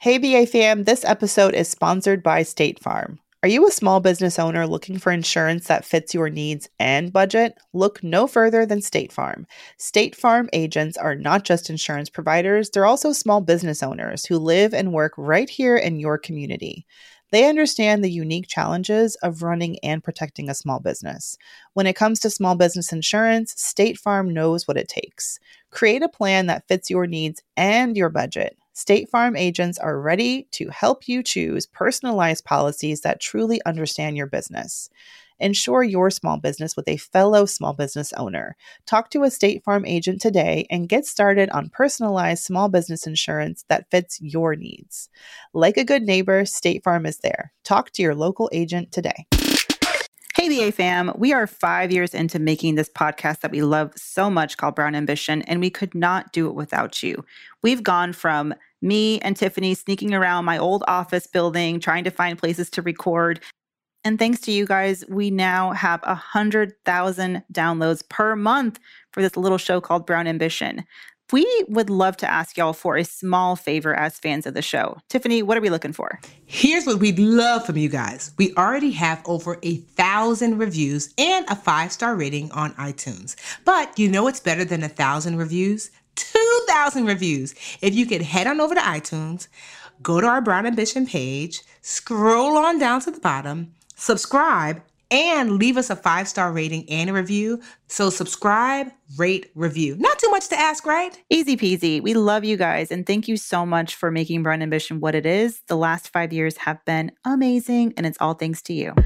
Hey BA fam, this episode is sponsored by State Farm. Are you a small business owner looking for insurance that fits your needs and budget? Look no further than State Farm. State Farm agents are not just insurance providers, they're also small business owners who live and work right here in your community. They understand the unique challenges of running and protecting a small business. When it comes to small business insurance, State Farm knows what it takes. Create a plan that fits your needs and your budget. State Farm agents are ready to help you choose personalized policies that truly understand your business. Insure your small business with a fellow small business owner. Talk to a State Farm agent today and get started on personalized small business insurance that fits your needs. Like a good neighbor, State Farm is there. Talk to your local agent today. Hey, BA fam, we are 5 years into making this podcast that we love so much called Brown Ambition, and we could not do it without you. We've gone from me and Tiffany sneaking around my old office building, trying to find places to record. And thanks to you guys, we now have 100,000 downloads per month for this little show called Brown Ambition. We would love to ask y'all for a small favor as fans of the show. Tiffany, what are we looking for? Here's what we'd love from you guys. We already have over 1,000 reviews and a 5-star rating on iTunes. But you know what's better than 1,000 reviews? 2,000 reviews. If you could head on over to iTunes, go to our Brown Ambition page, scroll on down to the bottom, subscribe, and leave us a 5-star rating and a review. So subscribe, rate, review. Not too much to ask, right? Easy peasy. We love you guys. And thank you so much for making Brown Ambition what it is. The last 5 years have been amazing, and it's all thanks to you.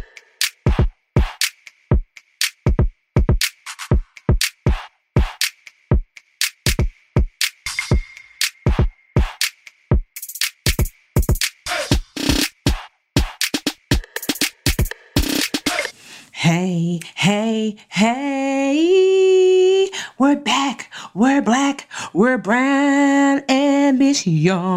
Hey, hey, hey, we're back, we're black, we're Brown Ambition.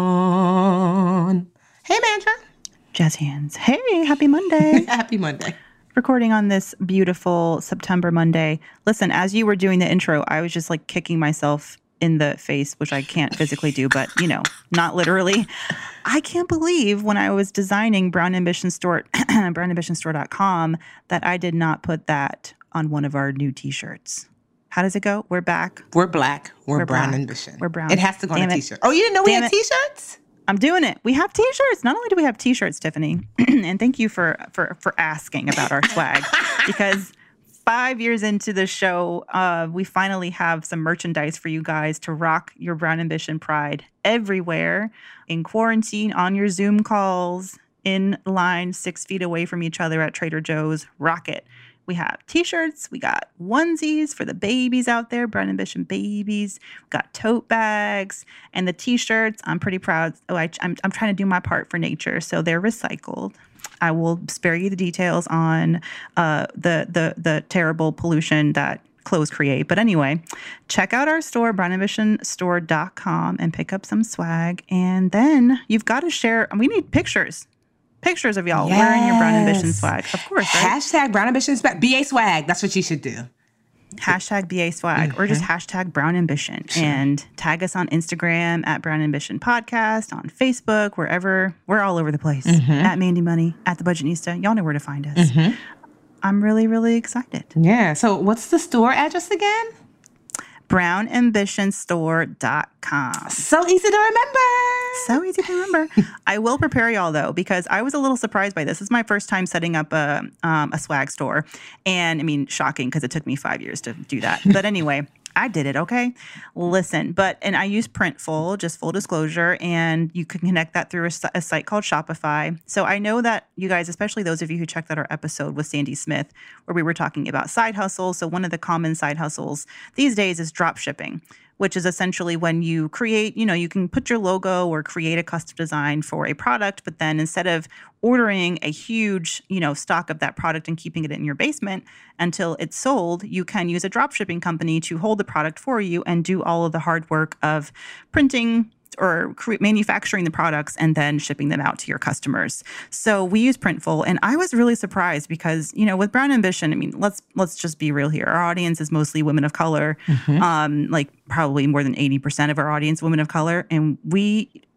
Hey, Mandra. Jazz hands. Hey, happy Monday. Happy Monday. Recording on this beautiful September Monday. Listen, as you were doing the intro, I was just like kicking myself in the face, which I can't physically do, but you know, not literally. I can't believe when I was designing Brown Ambition Store, brownambitionstore.com, that I did not put that on one of our new t-shirts. How does it go? We're back. We're black. We're Brown black. Ambition. We're brown. It has to go on Damn a it. t-shirt. Oh, you didn't know we Damn had it. t-shirts? I'm doing it. We have t-shirts. Not only do we have t-shirts, Tiffany, and thank you for asking about our swag, because 5 years into the show, we finally have some merchandise for you guys to rock your Brown Ambition pride everywhere, in quarantine, on your Zoom calls, in line 6 feet away from each other at Trader Joe's. Rock it. We have t-shirts. We got onesies for the babies out there, Brown Ambition babies. We got tote bags and the t-shirts. I'm pretty proud. Oh, I'm trying to do my part for nature, so they're recycled. I will spare you the details on the terrible pollution that clothes create. But anyway, check out our store, brownambitionstore.com, and pick up some swag. And then you've got to share. We need pictures of y'all wearing your Brown Ambition swag. Of course, right? Hashtag Brown Ambition swag. BA swag. That's what you should do. Hashtag BA swag, or just hashtag Brown Ambition. Sure. And tag us on Instagram at Brown Ambition Podcast, on Facebook, wherever. We're all over the place. At Mandy Money, at The Budgetnista. Y'all know where to find us. I'm really, really excited. Yeah. So what's the store address again? brownambitionstore.com. So easy to remember. So easy to remember. I will prepare y'all, though, because I was a little surprised by this. This is my first time setting up a swag store. And, I mean, shocking, because it took me 5 years to do that. But anyway, I did it, okay? Listen, and I use Printful, just full disclosure, and you can connect that through a site called Shopify. So I know that you guys, especially those of you who checked out our episode with Sandy Smith, where we were talking about side hustles. So one of the common side hustles these days is drop shipping, which is essentially when you create, you can put your logo or create a custom design for a product, but then instead of ordering a huge, stock of that product and keeping it in your basement until it's sold, you can use a drop shipping company to hold the product for you and do all of the hard work of printing or manufacturing the products and then shipping them out to your customers. So we use Printful, and I was really surprised because, with Brown Ambition, I mean, let's just be real here. Our audience is mostly women of color, like probably more than 80% of our audience, women of color, and we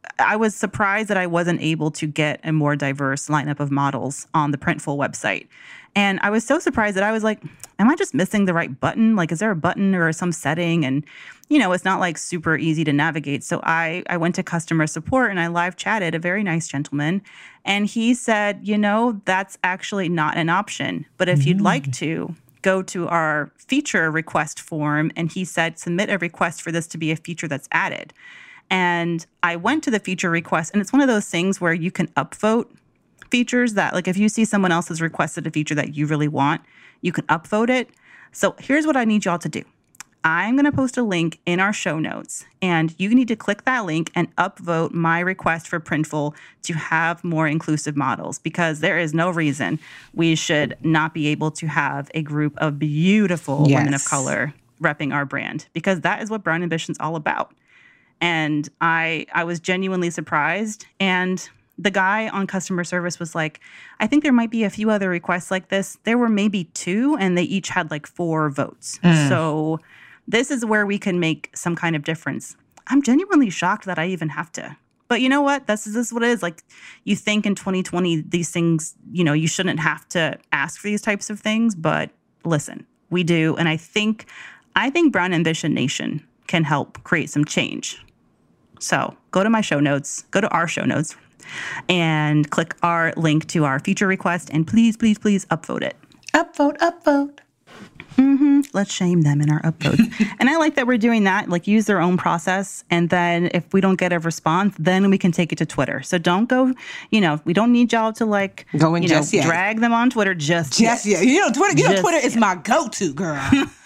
I was surprised that I wasn't able to get a more diverse lineup of models on the Printful website. And I was so surprised that I was like, am I just missing the right button? Like, is there a button or some setting? And, it's not like super easy to navigate. So I went to customer support and I live chatted a very nice gentleman. And he said, that's actually not an option. But if you'd like to, go to our feature request form. And he said, submit a request for this to be a feature that's added. And I went to the feature request, and it's one of those things where you can upvote features that, like, if you see someone else has requested a feature that you really want, you can upvote it. So here's what I need y'all to do. I'm going to post a link in our show notes, and you need to click that link and upvote my request for Printful to have more inclusive models, because there is no reason we should not be able to have a group of beautiful women of color repping our brand, because that is what Brown Ambition's all about. And I was genuinely surprised. And the guy on customer service was like, I think there might be a few other requests like this. There were maybe 2, and they each had like 4 votes. So this is where we can make some kind of difference. I'm genuinely shocked that I even have to. But you know what? This is what it is. Like, you think in 2020, these things, you shouldn't have to ask for these types of things. But listen, we do. And I think Brown Ambition Nation can help create some change. So go to my show notes, go to our show notes, and click our link to our feature request, and please, please, please upvote it. Upvote. Let's shame them in our upvotes. And I like that we're doing that, like, use their own process. And then if we don't get a response, then we can take it to Twitter. So don't go, we don't need y'all to drag them on Twitter just yet. Twitter is my go-to, girl.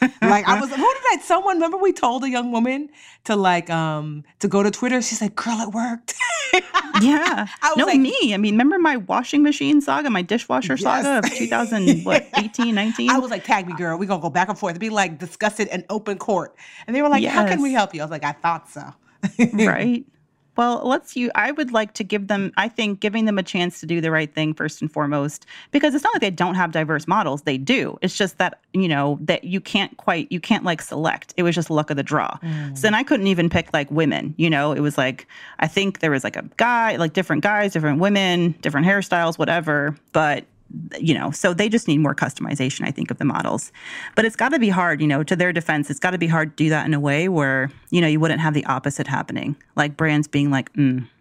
Remember we told a young woman to to go to Twitter? She's like, girl, it worked. Yeah. Me. I mean, remember my washing machine saga, my dishwasher saga of 2018, 19? I was like, tag me, girl. We're going to go back and forth. It'd be like, discuss it in open court. And they were like, how can we help you? I was like, I thought so. Right. Well, I would like to give them, I think, giving them a chance to do the right thing first and foremost, because it's not like they don't have diverse models. They do. It's just that, that you can't select. It was just luck of the draw. So then I couldn't even pick like women, it was like, I think there was like a guy, like different guys, different women, different hairstyles, whatever. But so they just need more customization, I think, of the models. But it's got to be hard, to their defense, it's got to be hard to do that in a way where, you wouldn't have the opposite happening. Like brands being like,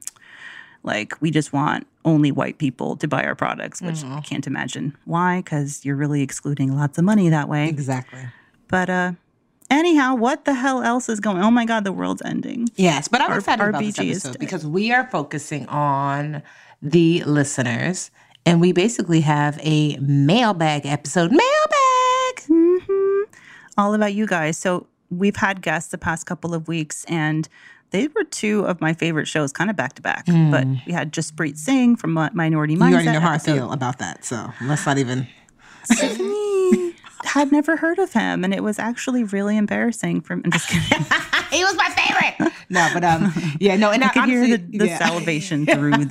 like, we just want only white people to buy our products, which I can't imagine. Why? Because you're really excluding lots of money that way. Exactly. But anyhow, what the hell else is going on? Oh, my God, the world's ending. Yes, but I'm excited about this episode because we are focusing on the listeners. And we basically have a mailbag episode. Mailbag! All about you guys. So we've had guests the past couple of weeks, and they were 2 of my favorite shows, kind of back to back. But we had Jaspreet Singh from Minority Mindset. You already know how I feel about that, so let's not even... Stephanie had never heard of him, and it was actually really embarrassing. I'm just kidding. He was my favorite! No, but and I could hear the salivation through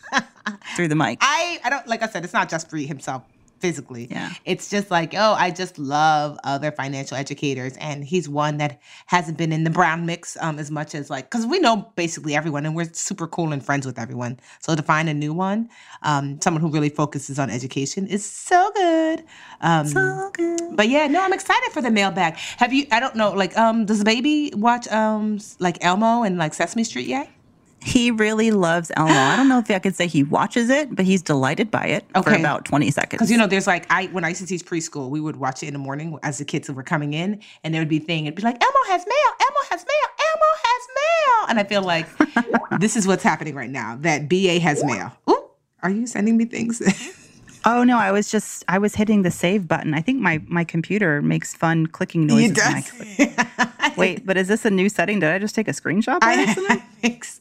the mic. I don't, like I said, it's not just for himself physically. Yeah. It's just like, I just love other financial educators. And he's one that hasn't been in the Brown mix as much as because we know basically everyone and we're super cool and friends with everyone. So to find a new one, someone who really focuses on education is so good. So good. But yeah, no, I'm excited for the mailbag. Have you, I don't know, does the baby watch Elmo and Sesame Street yet? He really loves Elmo. I don't know if I could say he watches it, but he's delighted by it for about 20 seconds. Because, there's when I used to teach preschool, we would watch it in the morning as the kids were coming in, and there would be it'd be like, Elmo has mail, Elmo has mail, Elmo has mail. And I feel like this is what's happening right now, that BA has mail. Ooh, are you sending me things? Oh, no, I was hitting the save button. I think my computer makes fun clicking noises. It does. When I click. Wait, but is this a new setting? Did I just take a screenshot by accident? I think so.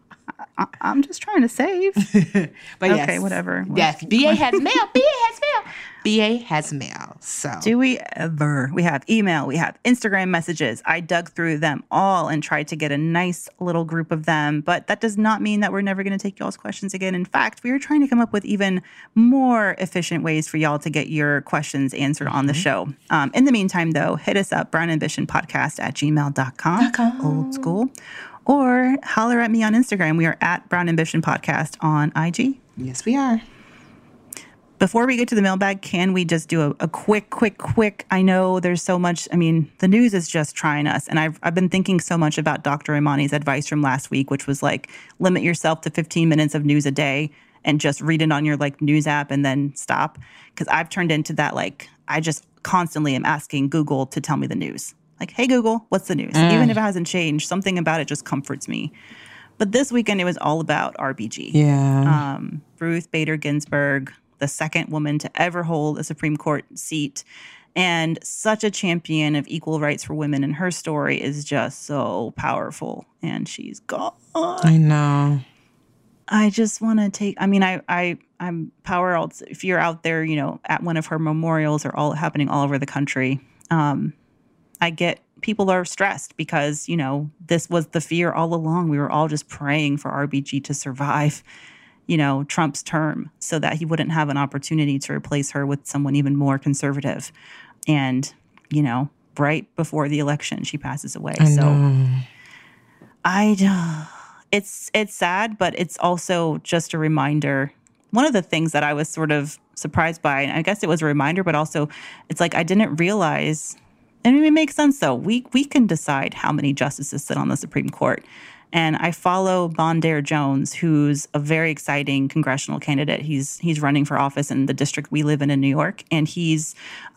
I'm just trying to save. But okay, whatever. Yes, BA has mail. BA has mail. BA has mail. So do we ever? We have email. We have Instagram messages. I dug through them all and tried to get a nice little group of them. But that does not mean that we're never going to take y'all's questions again. In fact, we are trying to come up with even more efficient ways for y'all to get your questions answered on the show. In the meantime, though, hit us up, brownambitionpodcast@gmail.com. Old school. or holler at me on Instagram. We are at Brown Ambition Podcast on IG. Yes, we are. Before we get to the mailbag, can we just do a quick? I know there's so much. I mean, the news is just trying us. And I've been thinking so much about Dr. Imani's advice from last week, which was like, limit yourself to 15 minutes of news a day and just read it on your like news app and then stop. Because I've turned into that, like, I just constantly am asking Google to tell me the news. Like, hey, Google, what's the news? Even if it hasn't changed, something about it just comforts me. But this weekend, it was all about RBG. Yeah. Ruth Bader Ginsburg, the second woman to ever hold a Supreme Court seat, and such a champion of equal rights for women. And her story is just so powerful. And she's gone. I know. I just want to take, I mean, I'm power out. If you're out there, you know, at one of her memorials or all happening all over the country, I get people are stressed because, you know, this was the fear all along. We were all just praying for RBG to survive, you know, Trump's term so that he wouldn't have an opportunity to replace her with someone even more conservative. And, you know, right before the election, she passes away. It's sad, but it's also just a reminder. One of the things that I was sort of surprised by, and I guess it was a reminder, but also it's like I didn't realize, and it makes sense though, we can decide how many justices sit on the Supreme Court. And I follow Bondaire Jones, who's a very exciting congressional candidate. He's running for office in the district we live in New York, and he's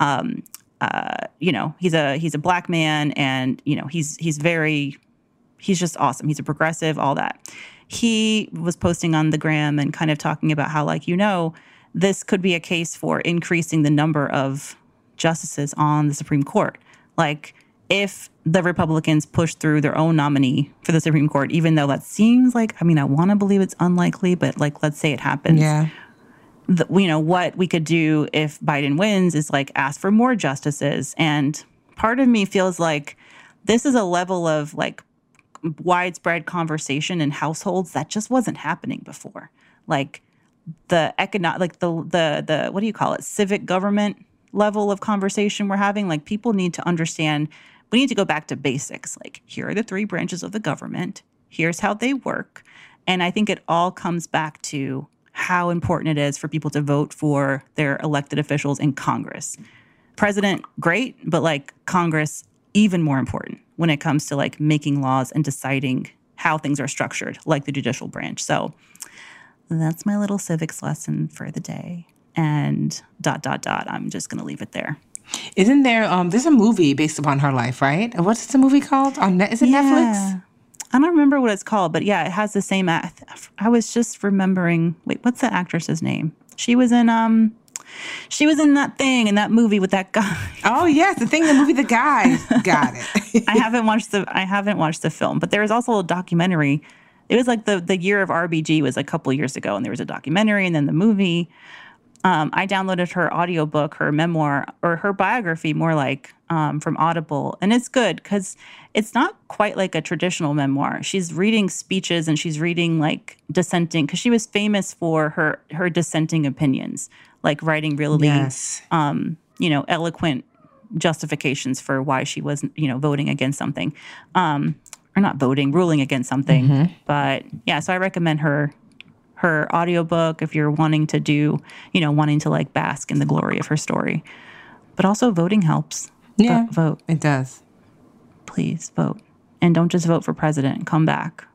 you know, he's a black man, and you know, he's just awesome. He's a progressive, all that. He was posting on the gram and kind of talking about how, like, you know, this could be a case for increasing the number of justices on the Supreme Court. Like, if the Republicans push through their own nominee for the Supreme Court, even though that seems like, I mean, I want to believe it's unlikely, but like, let's say it happens. Yeah. You know, what we could do if Biden wins is like ask for more justices. And part of me feels like this is a level of like widespread conversation in households that just wasn't happening before. Like the the what do you call it? Civic government level of conversation we're having. Like, people need to understand, we need to go back to basics. Like, here are the three branches of the government. Here's how they work. And I think it all comes back to how important it is for people to vote for their elected officials in Congress. President, great, but like Congress, even more important when it comes to like making laws and deciding how things are structured, like the judicial branch. So that's my little civics lesson for the day. And ... I'm just going to leave it there. Isn't there, there's a movie based upon her life, right? What's the movie called? Is it Netflix? I don't remember what it's called, but yeah, it has the same. I was just remembering. Wait, what's the actress's name? She was in that thing in that movie with that guy. Oh yes, the movie, the guy. Got it. I haven't watched the film, but there was also a documentary. It was like the year of RBG was a couple years ago, and there was a documentary and then the movie. I downloaded her audiobook, her memoir, or her biography, more like, from Audible. And it's good because it's not quite like a traditional memoir. She's reading speeches and she's reading like dissenting, because she was famous for her dissenting opinions, like writing really, you know, eloquent justifications for why she was, you know, voting against something. Or not voting, ruling against something. Mm-hmm. But yeah, so I recommend her audiobook if you're wanting to like bask in the glory of her story. But also voting helps. Yeah, vote. It does. Please vote. And don't just vote for president. Come back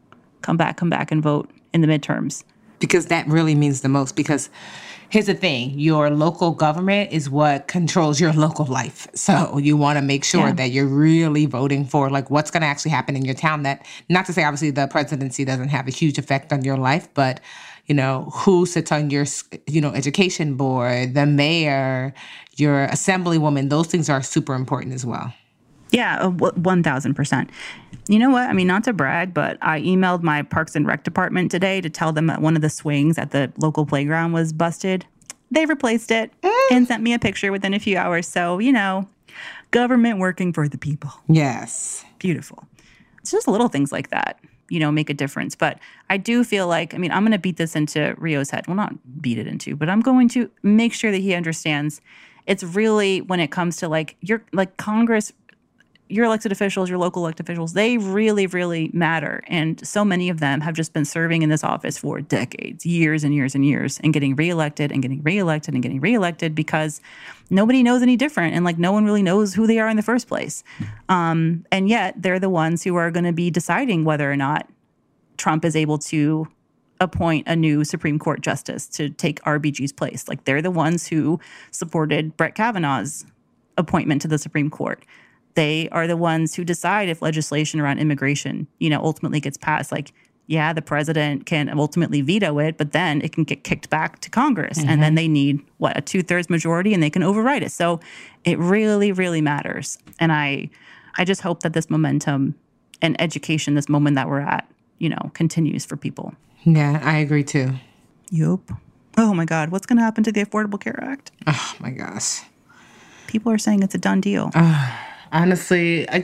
and vote in the midterms. Because that really means the most. Because here's the thing, your local government is what controls your local life. So you want to make sure that you're really voting for like what's going to actually happen in your town. That, not to say obviously the presidency doesn't have a huge effect on your life, but you know, who sits on your, you know, education board, the mayor, your assemblywoman, those things are super important as well. Yeah, 1,000%. You know what? I mean, not to brag, but I emailed my Parks and Rec department today to tell them that one of the swings at the local playground was busted. They replaced it and sent me a picture within a few hours. So, you know, government working for the people. Yes. Beautiful. It's just little things like that, you know, make a difference. But I do feel like, I mean, I'm going to beat this into Rio's head. Well, not beat it into, but I'm going to make sure that he understands it's really when it comes to like, you're like Congress, your elected officials, your local elected officials, they really, really matter. And so many of them have just been serving in this office for decades, years and years and years, and getting reelected and getting reelected and getting reelected because nobody knows any different. And like no one really knows who they are in the first place. And yet they're the ones who are going to be deciding whether or not Trump is able to appoint a new Supreme Court justice to take RBG's place. Like they're the ones who supported Brett Kavanaugh's appointment to the Supreme Court. They are the ones who decide if legislation around immigration, ultimately gets passed. Like, yeah, the president can ultimately veto it, but then it can get kicked back to Congress. Mm-hmm. And then they need, a 2/3 majority and they can override it. So it really, really matters. And I just hope that this momentum and education, this moment that we're at, continues for people. Yeah, I agree too. Yup. Oh my God, what's going to happen to the Affordable Care Act? Oh my gosh. People are saying it's a done deal. Honestly, I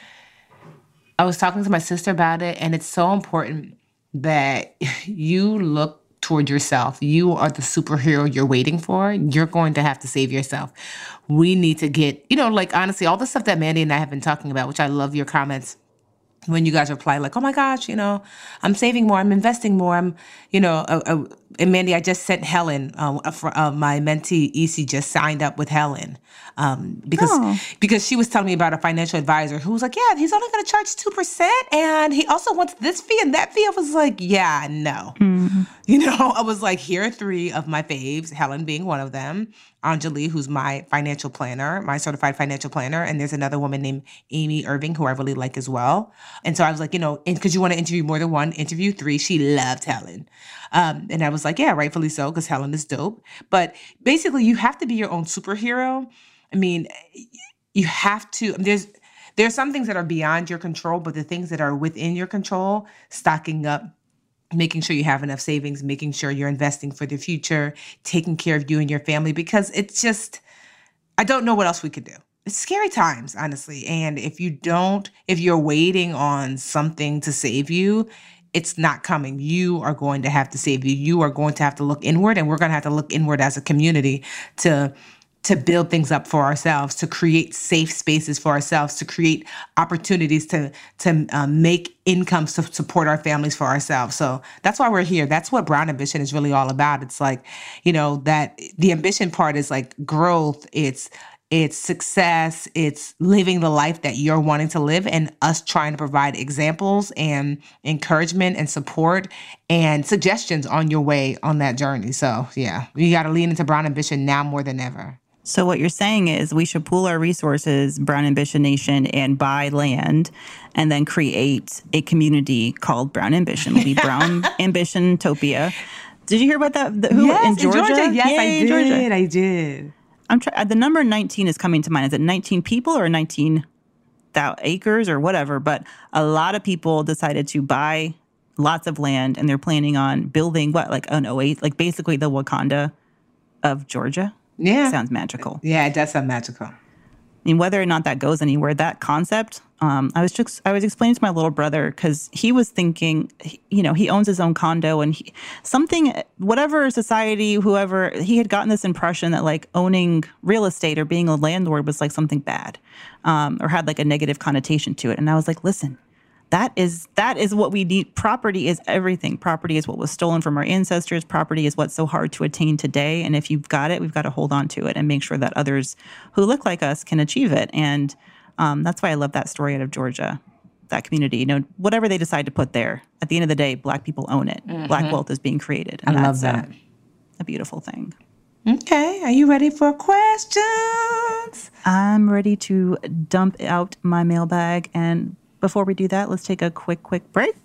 was talking to my sister about it, and it's so important that you look toward yourself. You are the superhero you're waiting for. You're going to have to save yourself. We need to get, honestly, all the stuff that Mandy and I have been talking about, which I love your comments when you guys reply like, oh my gosh, I'm saving more, I'm investing more, I'm, and Mandy, I just sent Helen, my mentee, EC, just signed up with Helen because she was telling me about a financial advisor who was like, yeah, he's only going to charge 2%, and he also wants this fee and that fee. I was like, yeah, no. Mm-hmm. I was like, here are 3 of my faves, Helen being one of them, Anjali, who's my financial planner, my certified financial planner, and there's another woman named Amy Irving, who I really like as well. And so I was like, because you want to interview more than one, interview 3. She loved Helen. And I was like, yeah, rightfully so, because Helen is dope. But basically, you have to be your own superhero. I mean, you have to, there's some things that are beyond your control, but the things that are within your control, stocking up, making sure you have enough savings, making sure you're investing for the future, taking care of you and your family, because it's just, I don't know what else we could do. It's scary times, honestly. And if you're waiting on something to save you, it's not coming. You are going to have to save you. You are going to have to look inward, and we're going to have to look inward as a community to build things up for ourselves, to create safe spaces for ourselves, to create opportunities to make incomes to support our families for ourselves. So that's why we're here. That's what Brown Ambition is really all about. It's like, that the ambition part is like growth. It's success. It's living the life that you're wanting to live, and us trying to provide examples and encouragement and support and suggestions on your way on that journey. So yeah, you got to lean into Brown Ambition now more than ever. So what you're saying is we should pool our resources, Brown Ambition Nation, and buy land and then create a community called Brown Ambition. It'll be Brown Ambition Topia. Did you hear about that? Yes, in Georgia? Yes, Yay, I did. Georgia. I did. The number 19 is coming to mind. Is it 19 people or 19,000 acres or whatever? But a lot of people decided to buy lots of land, and they're planning on building an oasis, like basically the Wakanda of Georgia. Yeah. Sounds magical. Yeah, it does sound magical. I mean, whether or not that goes anywhere, that concept, I was explaining to my little brother, because he was thinking, he owns his own condo, and whatever society, whoever, he had gotten this impression that like owning real estate or being a landlord was like something bad, or had like a negative connotation to it. And I was like, listen, that is what we need. Property is everything. Property is what was stolen from our ancestors. Property is what's so hard to attain today. And if you've got it, we've got to hold on to it and make sure that others who look like us can achieve it. And that's why I love that story out of Georgia, that community. Whatever they decide to put there, at the end of the day, Black people own it. Mm-hmm. Black wealth is being created. And I love that. A beautiful thing. Okay. Are you ready for questions? I'm ready to dump out my mailbag. And before we do that, let's take a quick break.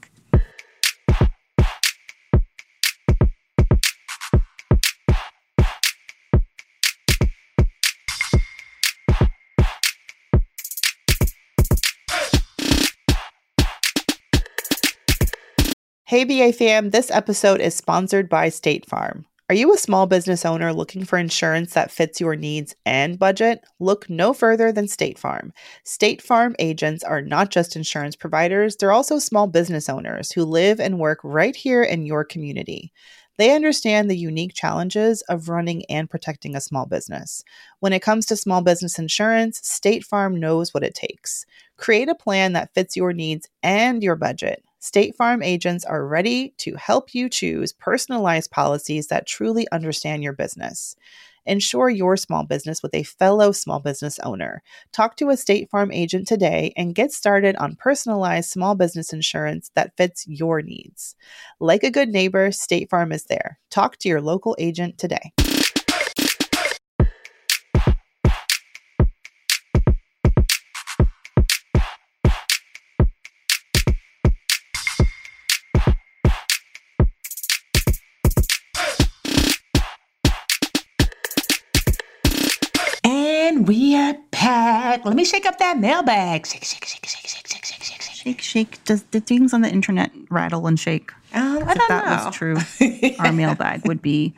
Hey BA fam, this episode is sponsored by State Farm. Are you a small business owner looking for insurance that fits your needs and budget? Look no further than State Farm. State Farm agents are not just insurance providers, they're also small business owners who live and work right here in your community. They understand the unique challenges of running and protecting a small business. When it comes to small business insurance, State Farm knows what it takes. Create a plan that fits your needs and your budget. State Farm agents are ready to help you choose personalized policies that truly understand your business. Insure your small business with a fellow small business owner. Talk to a State Farm agent today and get started on personalized small business insurance that fits your needs. Like a good neighbor, State Farm is there. Talk to your local agent today. We are back. Let me shake up that mailbag. Shake, shake, shake, shake, shake, shake, shake, shake, shake. Shake, shake. Does the things on the internet rattle and shake? I don't if that know. was true, our mailbag would be,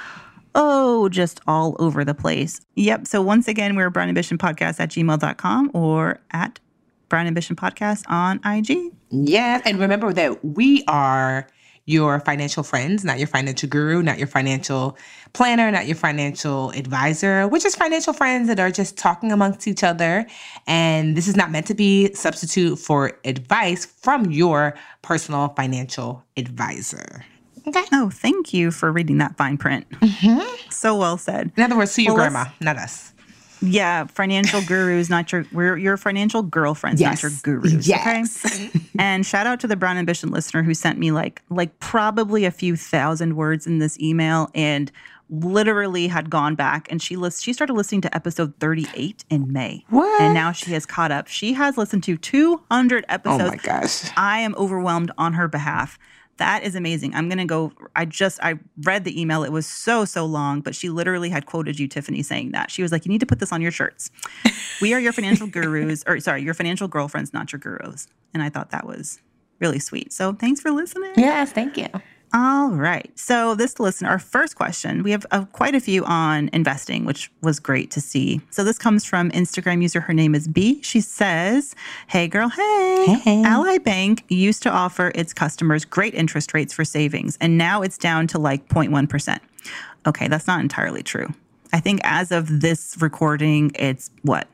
just all over the place. Yep. So once again, we're brownambitionpodcast@gmail.com or at Brown Ambition Podcast on IG. Yeah. And remember that we are your financial friends, not your financial guru, not your financial planner, not your financial advisor. We're just financial friends that are just talking amongst each other. And this is not meant to be substitute for advice from your personal financial advisor. Okay. Oh, thank you for reading that fine print. So well said. In other words, to your grandma, not us. Yeah, financial gurus, we're your financial girlfriends, not your gurus. Yes. Okay? And shout out to the Brown Ambition listener who sent me like probably a few thousand words in this email and literally had gone back and she started listening to episode 38 in May. What? And now she has caught up. She has listened to 200 episodes. Oh my gosh. I am overwhelmed on her behalf. That is amazing. I'm going to go. I read the email. It was so long, but she literally had quoted you, Tiffany, saying that. She was like, you need to put this on your shirts. We are your financial gurus, your financial girlfriends, not your gurus. And I thought that was really sweet. So thanks for listening. Yes, thank you. All right. So this listener, our first question, we have quite a few on investing, which was great to see. So this comes from Instagram user. Her name is B. She says, hey, girl, hey. Ally Bank used to offer its customers great interest rates for savings, and now it's down to like 0.1%. Okay, that's not entirely true. I think as of this recording, it's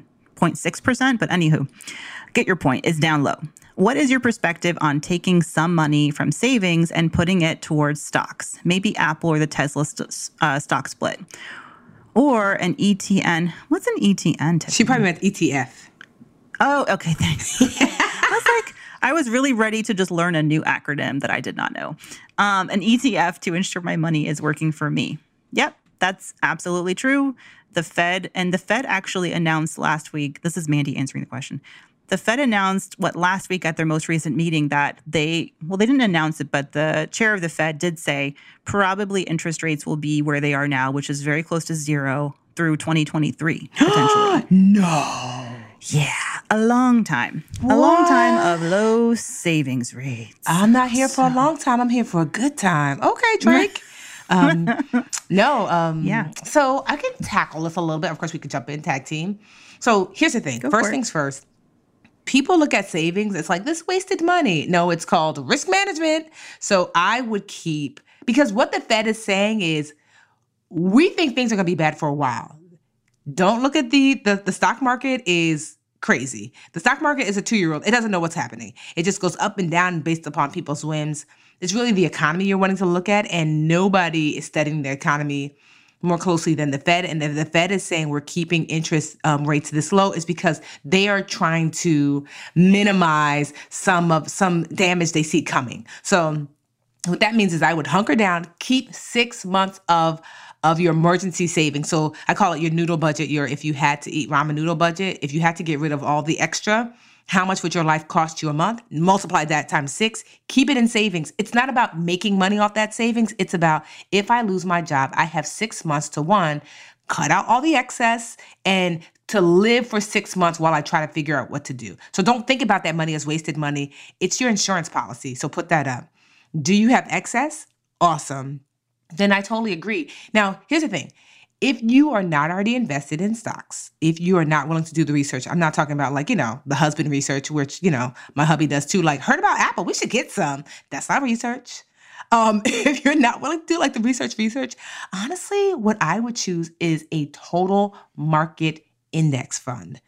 0.6%? But anywho, get your point. It's down low. What is your perspective on taking some money from savings and putting it towards stocks? Maybe Apple or the Tesla stock split. Or an ETN. What's an ETN, Tiffany? She probably meant ETF. Oh, okay, thanks. I was really ready to just learn a new acronym that I did not know. An ETF to ensure my money is working for me. Yep, that's absolutely true. The Fed actually announced last week, this is Mandy answering the question. The Fed announced last week at their most recent meeting that they didn't announce it, but the chair of the Fed did say probably interest rates will be where they are now, which is very close to zero through 2023, potentially. No. Yeah, a long time. What? A long time of low savings rates. I'm not here for a long time. I'm here for a good time. Okay, Drake. Yeah. So I can tackle this a little bit. Of course, we could jump in, tag team. So here's the thing. First things first. People look at savings, it's like this wasted money. No, it's called risk management. So I would because what the Fed is saying is, we think things are going to be bad for a while. Don't look at the stock market is crazy. The stock market is a 2-year-old. It doesn't know what's happening. It just goes up and down based upon people's whims. It's really the economy you're wanting to look at, and nobody is studying the economy more closely than the Fed. And if the Fed is saying we're keeping interest rates this low, is because they are trying to minimize some damage they see coming. So what that means is I would hunker down, keep 6 months of your emergency savings. So I call it your noodle budget, if you had to eat ramen noodle budget, if you had to get rid of all the extra, how much would your life cost you a month? Multiply that times 6. Keep it in savings. It's not about making money off that savings. It's about, if I lose my job, I have 6 months to, 1, cut out all the excess and to live for 6 months while I try to figure out what to do. So don't think about that money as wasted money. It's your insurance policy. So put that up. Do you have excess? Awesome. then I totally agree. Now, here's the thing. If you are not already invested in stocks, if you are not willing to do the research, I'm not talking about like, the husband research, which, my hubby does too, like, heard about Apple, we should get some. That's not research. If you're not willing to do like the research, honestly, what I would choose is a total market index fund.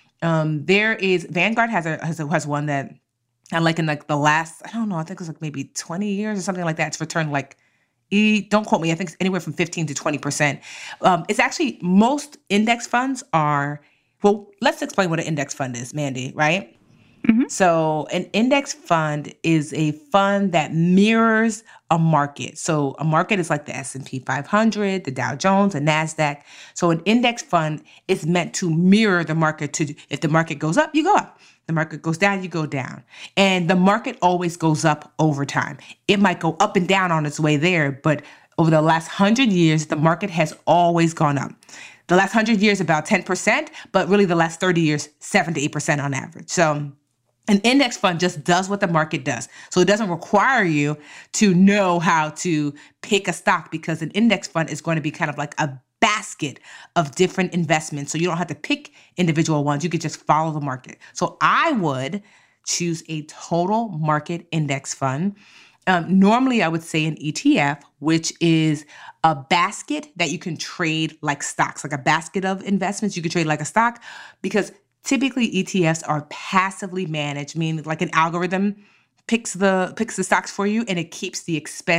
Vanguard has one that I like in like the last, I don't know, I think it was like maybe 20 years or something like that. It's returned like, don't quote me, I think it's anywhere from 15 to 20%. It's actually, most index funds are, well, let's explain what an index fund is, Mandy, right? Mm-hmm. So an index fund is a fund that mirrors a market. So a market is like the S&P 500, the Dow Jones, the NASDAQ. So an index fund is meant to mirror the market. If the market goes up, you go up. The market goes down, you go down. And the market always goes up over time. It might go up and down on its way there, but over the last 100 years, the market has always gone up. The last 100 years, about 10%, but really the last 30 years, 7 to 8% on average. So an index fund just does what the market does. So it doesn't require you to know how to pick a stock, because an index fund is going to be kind of like a basket of different investments. So you don't have to pick individual ones. You could just follow the market. So I would choose a total market index fund. Normally, I would say an ETF, which is a basket that you can trade like stocks, like a basket of investments. You could trade like a stock, because typically ETFs are passively managed, meaning like an algorithm picks the stocks for you, and it keeps the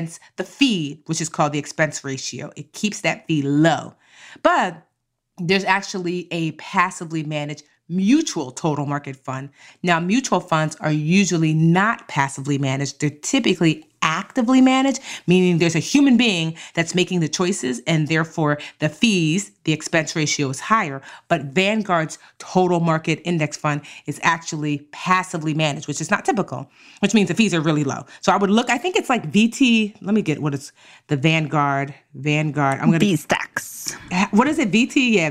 fee, which is called the expense ratio. It keeps that fee low. But there's actually a passively managed mutual total market fund. Now, mutual funds are usually not passively managed. They're typically actively managed, meaning there's a human being that's making the choices, and therefore the fees, the expense ratio is higher. But Vanguard's total market index fund is actually passively managed, which is not typical, which means the fees are really low. So I would look, I think it's like VT, let me get what it's, the Vanguard, I'm going to... VSTAX. What is it? VT? Yeah,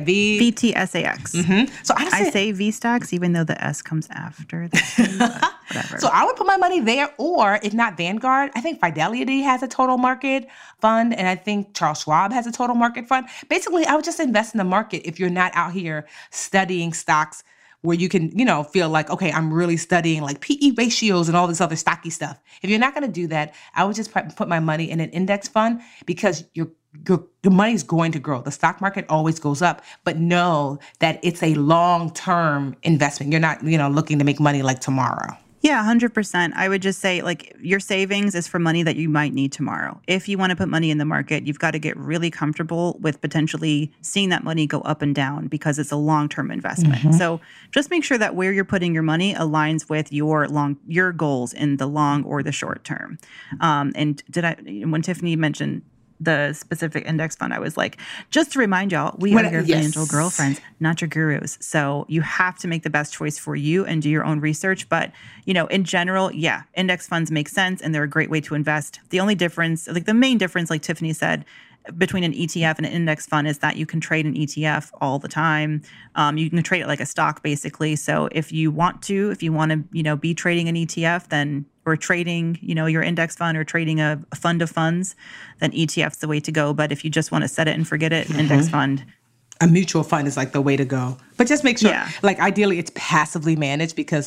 VTSAX. Mm-hmm. So I say VSTAX, even though the S comes after the C, whatever. So I would put my money there, or if not Vanguard, I think Fidelity has a total market fund, and I think Charles Schwab has a total market fund. Basically, I would just invest in the market if you're not out here studying stocks where you can, feel like, okay, I'm really studying like PE ratios and all this other stocky stuff. If you're not going to do that, I would just put my money in an index fund, because your money's going to grow. The stock market always goes up, but know that it's a long-term investment. You're not, looking to make money like tomorrow. Yeah, 100%. I would just say, like, your savings is for money that you might need tomorrow. If you want to put money in the market, you've got to get really comfortable with potentially seeing that money go up and down, because it's a long-term investment. Mm-hmm. So just make sure that where you're putting your money aligns with your goals in the long or the short term. And when Tiffany mentioned the specific index fund, I was like, just to remind y'all, we are your financial girlfriends, not your gurus. So you have to make the best choice for you and do your own research. But, in general, yeah, index funds make sense and they're a great way to invest. The only difference, like the main difference, like Tiffany said, between an ETF and an index fund is that you can trade an ETF all the time. You can trade it like a stock, basically. So if you want to, be trading an ETF, then or trading, your index fund or trading a fund of funds, then ETF's the way to go. But if you just want to set it and forget it, index fund. A mutual fund is like the way to go. But just make sure, like ideally it's passively managed, because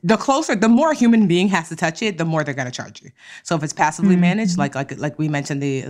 the more a human being has to touch it, the more they're going to charge you. So if it's passively managed, like we mentioned the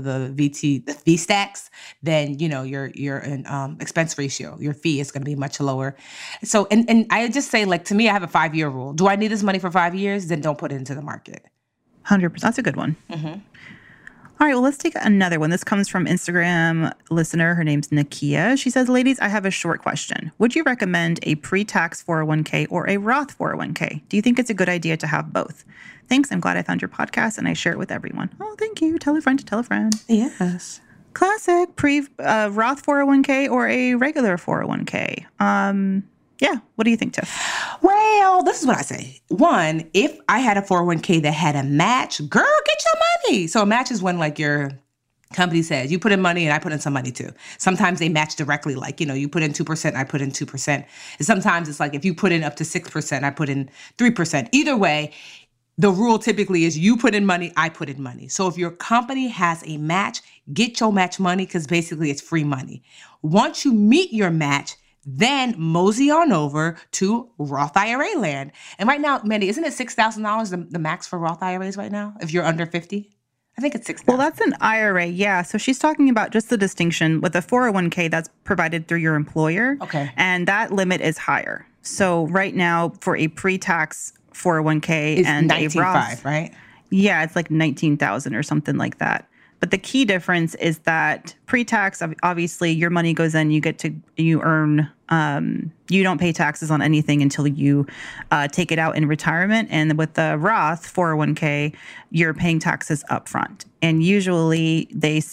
VSTAX, then your expense ratio, your fee is going to be much lower. So and I just say, like, to me, I have a 5-year rule. Do I need this money for 5 years? Then don't put it into the market. 100%. That's a good one. Mm-hmm. All right, well, let's take another one. This comes from Instagram listener. Her name's Nakia. She says, ladies, I have a short question. Would you recommend a pre-tax 401k or a Roth 401k? Do you think it's a good idea to have both? Thanks. I'm glad I found your podcast and I share it with everyone. Oh, thank you. Tell a friend to tell a friend. Yes. Classic Roth 401k or a regular 401k. Yeah. What do you think, Tiff? Well, this is what I say. One, if I had a 401k that had a match, girl, get your money. So a match is when, like, your company says, you put in money and I put in some money too. Sometimes they match directly, like, you put in 2%, I put in 2%. And sometimes it's like, if you put in up to 6%, I put in 3%. Either way, the rule typically is you put in money, I put in money. So if your company has a match, get your match money because basically it's free money. Once you meet your match, then mosey on over to Roth IRA land. And right now, Mandy, isn't it $6,000 the max for Roth IRAs right now if you're under 50? I think it's $6,000. Well, that's an IRA, yeah. So she's talking about just the distinction with a 401k that's provided through your employer. Okay. And that limit is higher. So right now for a pre-tax 401k It's and a 19.5, Roth, right? yeah, it's like 19,000 or something like that. But the key difference is that pre-tax, obviously, your money goes in, you earn, you don't pay taxes on anything until you take it out in retirement. And with the Roth 401k, you're paying taxes up front. And usually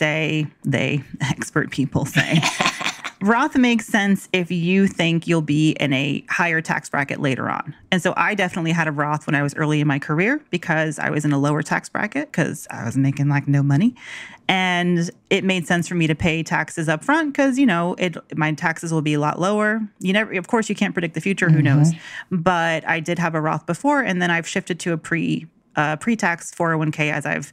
expert people say, Roth makes sense if you think you'll be in a higher tax bracket later on. And so I definitely had a Roth when I was early in my career because I was in a lower tax bracket because I was making like no money. And it made sense for me to pay taxes up front because, my taxes will be a lot lower. Of course, you can't predict the future. Who knows? But I did have a Roth before, and then I've shifted to a pre-tax 401k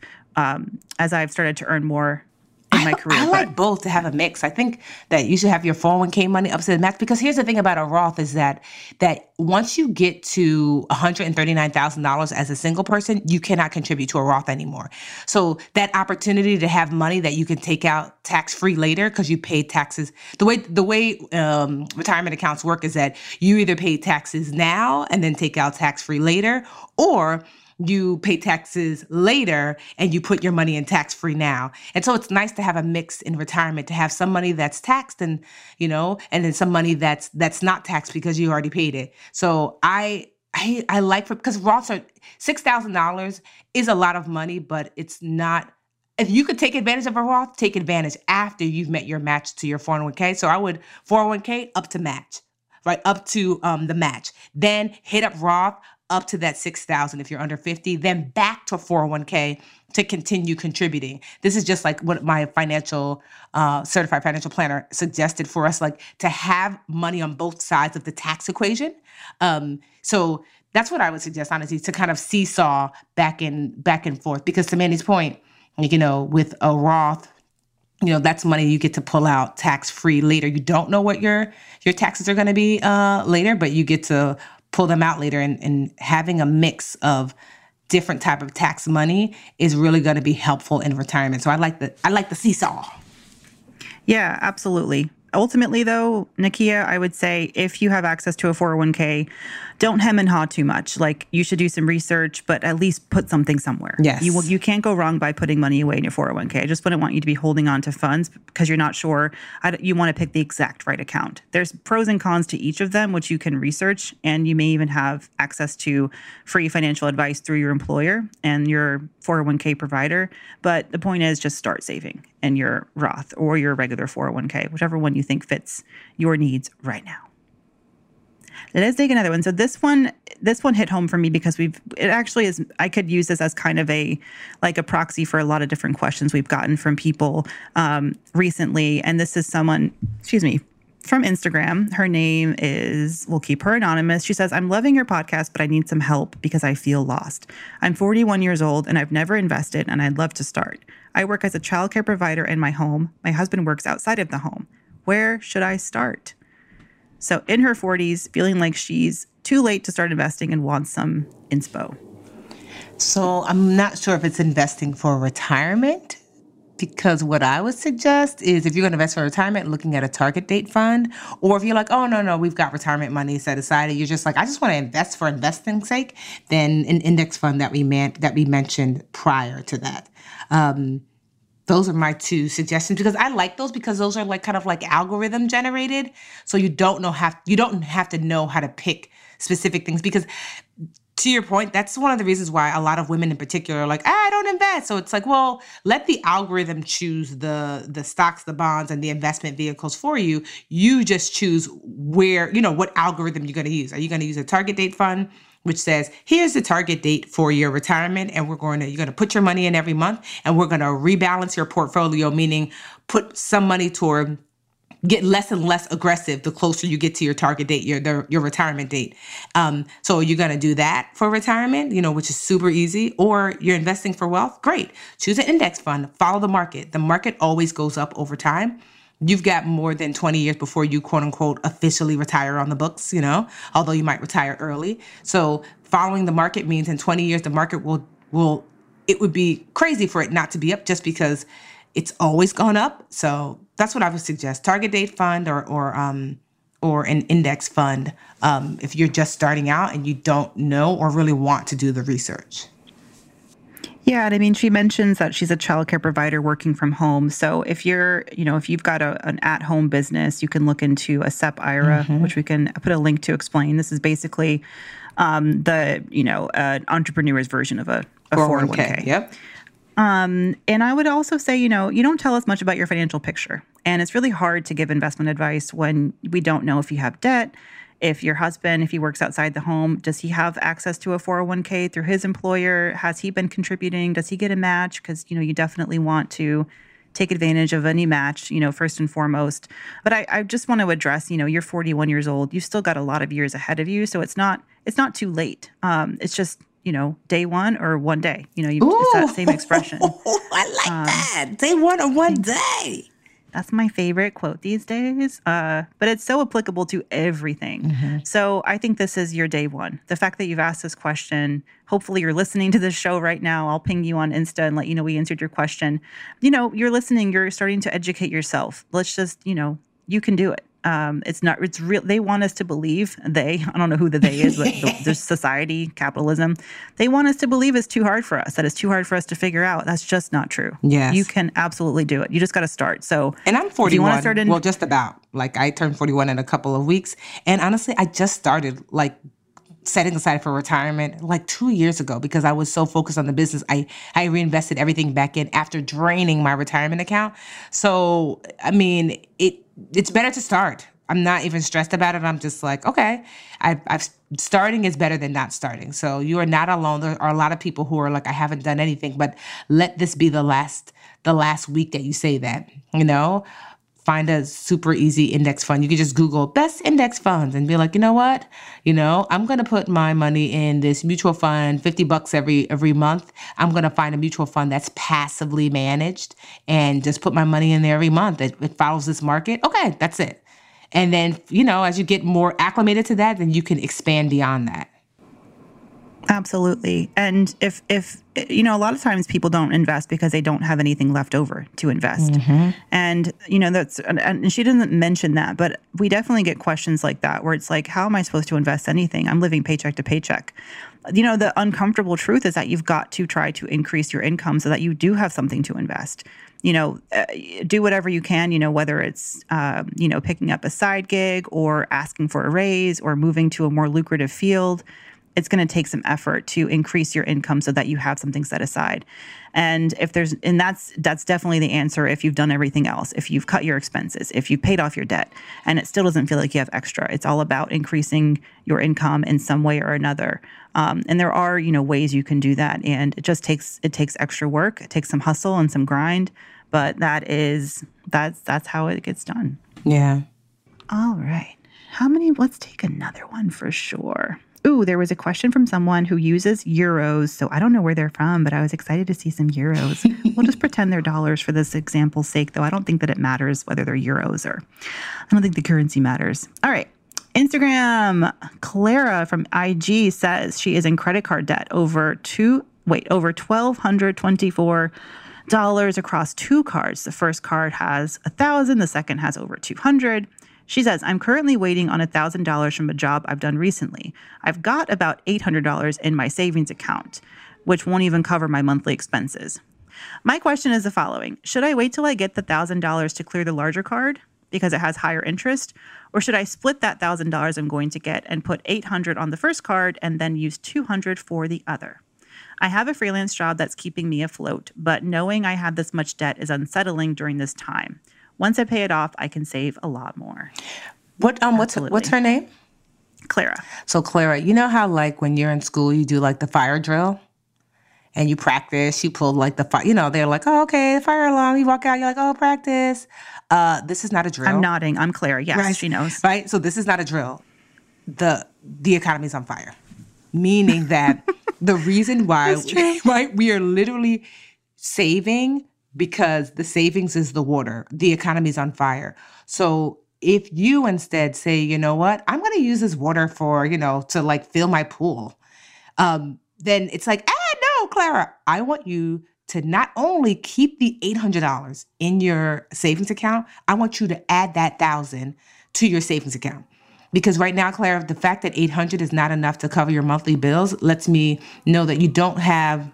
as I've started to earn more in my career. I like both to have a mix. I think that you should have your 401k money up to the max because here's the thing about a Roth is that once you get to $139,000 as a single person, you cannot contribute to a Roth anymore. So that opportunity to have money that you can take out tax-free later because you paid taxes. The way retirement accounts work is that you either pay taxes now and then take out tax-free later, or you pay taxes later and you put your money in tax-free now. And so it's nice to have a mix in retirement, to have some money that's taxed and then some money that's not taxed because you already paid it. So I like, because Roths are $6,000 is a lot of money, but it's not. If you could take advantage of a Roth, take advantage after you've met your match to your 401k. So I would 401k up to match, right? Up to the match. Then hit up Roth up to that $6,000 if you're under 50, then back to 401k to continue contributing. This is just like what my certified financial planner suggested for us, like to have money on both sides of the tax equation. So that's what I would suggest, honestly, to kind of seesaw back and forth. Because to Mandy's point, with a Roth, that's money you get to pull out tax-free later. You don't know what your taxes are going to be later, but you get to pull them out later, and having a mix of different type of tax money is really going to be helpful in retirement. So I like the seesaw. Yeah, absolutely. Ultimately, though, Nakia, I would say if you have access to a 401k, don't hem and haw too much. Like, you should do some research, but at least put something somewhere. Yes. You can't go wrong by putting money away in your 401k. I just wouldn't want you to be holding on to funds because you're not sure. You want to pick the exact right account. There's pros and cons to each of them, which you can research, and you may even have access to free financial advice through your employer and your 401k provider. But the point is, just start saving in your Roth or your regular 401k, whichever one you think fits your needs right now. Let's take another one. So this one hit home for me because it actually is, I could use this as kind of a proxy for a lot of different questions we've gotten from people recently. And this is someone, from Instagram. Her name is, we'll keep her anonymous. She says, I'm loving your podcast, but I need some help because I feel lost. I'm 41 years old and I've never invested and I'd love to start. I work as a childcare provider in my home. My husband works outside of the home. Where should I start? So in her 40s, feeling like she's too late to start investing and wants some inspo. So I'm not sure if it's investing for retirement, because what I would suggest is if you're going to invest for retirement, looking at a target date fund, or if you're like, oh, no, we've got retirement money set aside, and you're just like, I just want to invest for investing's sake, then an index fund that we mentioned prior to that. Those are my two suggestions because I like those because those are kind of algorithm generated. So you don't have to know how to pick specific things because, to your point, that's one of the reasons why a lot of women in particular are like, I don't invest. So it's like, well, let the algorithm choose the stocks, the bonds, and the investment vehicles for you. You just choose what algorithm you're going to use. Are you going to use a target date fund, which says, here's the target date for your retirement, and you're going to put your money in every month, and we're going to rebalance your portfolio, meaning put some money toward get less and less aggressive the closer you get to your target date, your retirement date. So you're going to do that for retirement, which is super easy, or you're investing for wealth. Great. Choose an index fund. Follow the market. The market always goes up over time. You've got more than 20 years before you, quote unquote, officially retire on the books, although you might retire early. So following the market means in 20 years, the market it would be crazy for it not to be up just because it's always gone up. So that's what I would suggest. Target date fund or an index fund if you're just starting out and you don't know or really want to do the research. Yeah, and I mean, she mentions that she's a childcare provider working from home. So if you've got an at-home business, you can look into a SEP IRA, which we can put a link to explain. This is basically an entrepreneur's version of a 401k. Yep. And I would also say, you don't tell us much about your financial picture. And it's really hard to give investment advice when we don't know if you have debt. If your husband, if he works outside the home, does he have access to a 401k through his employer? Has he been contributing? Does he get a match? Because, you definitely want to take advantage of any match, first and foremost. But I just want to address, you're 41 years old. You've still got a lot of years ahead of you. So it's not too late. It's just, day one or one day. It's that same expression. I like that. Day one or one day. That's my favorite quote these days. But it's so applicable to everything. So I think this is your day one. The fact that you've asked this question, hopefully you're listening to this show right now. I'll ping you on Insta and let you know we answered your question. You're listening, you're starting to educate yourself. Let's just, you can do it. It's real. They want us to believe I don't know who the they is, but the society, capitalism, they want us to believe it's too hard for us, that it's too hard for us to figure out. That's just not true. Yes. You can absolutely do it. You just got to start. So, and I'm 41. Well, just about. I turned 41 in a couple of weeks. And honestly, I just started setting aside for retirement 2 years ago because I was so focused on the business. I reinvested everything back in after draining my retirement account. So, I mean, it's better to start. I'm not even stressed about it. I'm just okay, starting is better than not starting. So you are not alone. There are a lot of people who are I haven't done anything, but let this be the last week that you say that, Find a super easy index fund. You can just Google best index funds and be like, you know what? I'm going to put my money in this mutual fund, $50 every month. I'm going to find a mutual fund that's passively managed and just put my money in there every month. It follows this market. Okay, that's it. And then, as you get more acclimated to that, then you can expand beyond that. Absolutely. And if a lot of times people don't invest because they don't have anything left over to invest. And, and she doesn't mention that, but we definitely get questions like that where it's how am I supposed to invest anything? I'm living paycheck to paycheck. The uncomfortable truth is that you've got to try to increase your income so that you do have something to invest. Do whatever you can, whether it's, picking up a side gig or asking for a raise or moving to a more lucrative field. It's going to take some effort to increase your income so that you have something set aside. And that's definitely the answer if you've done everything else, if you've cut your expenses, if you've paid off your debt, and it still doesn't feel like you have extra. It's all about increasing your income in some way or another. And there are, ways you can do that. And it takes extra work. It takes some hustle and some grind, but that's how it gets done. Yeah. All right. Let's take another one for sure. Ooh, there was a question from someone who uses euros. So I don't know where they're from, but I was excited to see some euros. We'll just pretend they're dollars for this example's sake, though I don't think that it matters whether they're euros or I don't think the currency matters. All right. Instagram. Clara from IG says she is in credit card debt over $1,224 across two cards. The first card has $1,000. The second has over $200. She says, I'm currently waiting on $1,000 from a job I've done recently. I've got about $800 in my savings account, which won't even cover my monthly expenses. My question is the following. Should I wait till I get the $1,000 to clear the larger card because it has higher interest? Or should I split that $1,000 I'm going to get and put $800 on the first card and then use $200 for the other? I have a freelance job that's keeping me afloat, but knowing I have this much debt is unsettling during this time. Once I pay it off, I can save a lot more. What's her name? Clara. So Clara, you know how when you're in school, you do the fire drill? and you practice, you pull like the fire, they're like, oh, okay, the fire alarm, you walk out, you're like, oh, practice. This is not a drill. I'm nodding. I'm Claire. Yes, right? She knows. Right? So this is not a drill. The economy's on fire, meaning that the reason why, right, we are literally saving because the savings is the water. The economy's on fire. So if you instead say, you know what, I'm going to use this water for, to like fill my pool, then it's like, no, Clara, I want you to not only keep the $800 in your savings account, I want you to add that $1,000 to your savings account. Because right now, Clara, the fact that $800 is not enough to cover your monthly bills lets me know that you don't have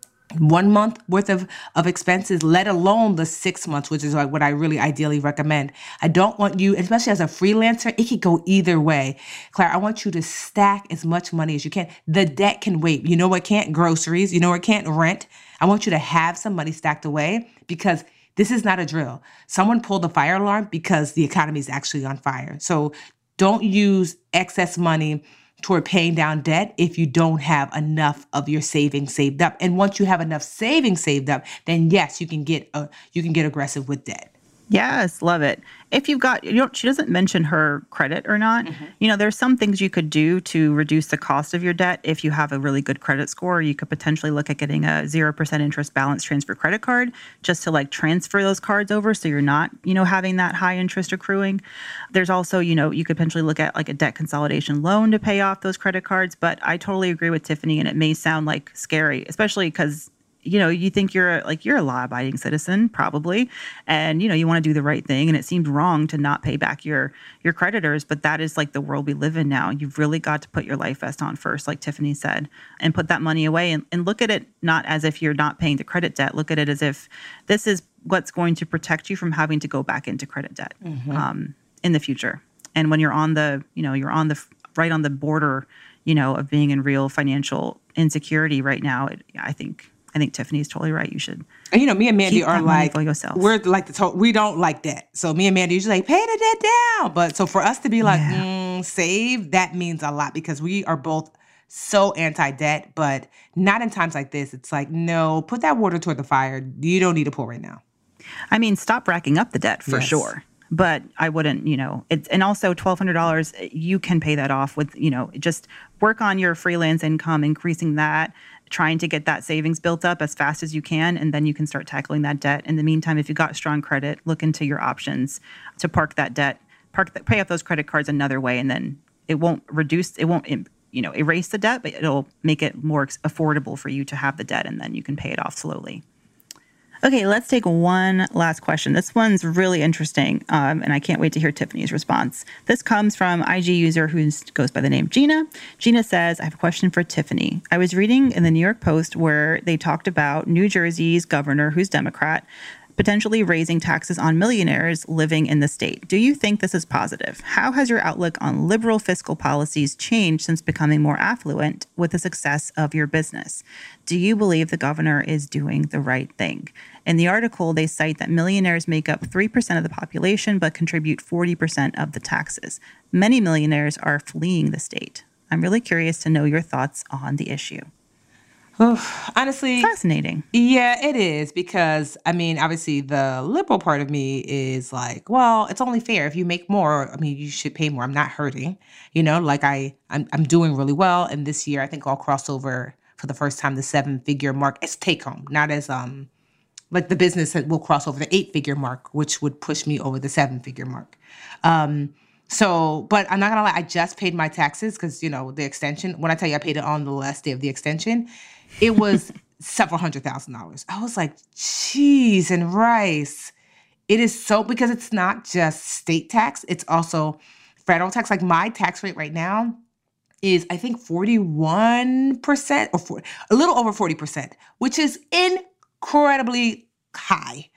1 month worth of expenses, let alone the 6 months, which is like what I really ideally recommend. I don't want you, especially as a freelancer, it could go either way. Claire, I want you to stack as much money as you can. The debt can wait. You know what can't? Groceries. You know what can't? Rent. I want you to have some money stacked away because this is not a drill. Someone pulled the fire alarm because the economy is actually on fire. So don't use excess money toward paying down debt if you don't have enough of your savings saved up. And once you have enough savings saved up, then yes, you can get aggressive with debt. Yes, love it. If you've got, she doesn't mention her credit or not. Mm-hmm. There's some things you could do to reduce the cost of your debt. If you have a really good credit score, you could potentially look at getting a 0% interest balance transfer credit card just to like transfer those cards over so you're not, having that high interest accruing. There's also, you could potentially look at like a debt consolidation loan to pay off those credit cards. But I totally agree with Tiffany, and it may sound like scary, especially because you think you're a law-abiding citizen, probably, and, you want to do the right thing. And it seemed wrong to not pay back your creditors. But that is like the world we live in now. You've really got to put your life vest on first, like Tiffany said, and put that money away and look at it not as if you're not paying the credit debt. Look at it as if this is what's going to protect you from having to go back into credit debt in the future. And when you're on the, right on the border, of being in real financial insecurity right now, I think Tiffany's totally right. You should. And me and Mandy are like, for yourself. We're like we don't like debt. So me and Mandy usually like, pay the debt down. But so for us to be like, save, that means a lot because we are both so anti-debt, but not in times like this. It's like, no, put that water toward the fire. You don't need a pool right now. I mean, stop racking up the debt for sure. But I wouldn't, and also $1,200, you can pay that off with, just work on your freelance income, increasing that, trying to get that savings built up as fast as you can, and then you can start tackling that debt. In the meantime, if you've got strong credit, look into your options to park that debt, pay off those credit cards another way, and then it won't erase the debt, but it'll make it more affordable for you to have the debt, and then you can pay it off slowly. Okay, let's take one last question. This one's really interesting, and I can't wait to hear Tiffany's response. This comes from IG user who goes by the name Gina. Gina says, I have a question for Tiffany. I was reading in the New York Post where they talked about New Jersey's governor, who's Democrat, potentially raising taxes on millionaires living in the state. Do you think this is positive? How has your outlook on liberal fiscal policies changed since becoming more affluent with the success of your business? Do you believe the governor is doing the right thing? In the article, they cite that millionaires make up 3% of the population but contribute 40% of the taxes. Many millionaires are fleeing the state. I'm really curious to know your thoughts on the issue. Honestly, fascinating. Yeah, it is because, obviously the liberal part of me is like, well, it's only fair. If you make more, you should pay more. I'm not hurting, I'm doing really well. And this year, I think I'll cross over for the first time the 7-figure mark as take home, not as like the business that will cross over the 8-figure mark, which would push me over the 7-figure mark. But I'm not gonna lie, I just paid my taxes because, the extension, when I tell you I paid it on the last day of the extension, it was several $100,000. I was like, cheese and rice. It is so, because it's not just state tax, it's also federal tax. Like my tax rate right now is, I think, 41% or a little over 40%, which is incredibly high.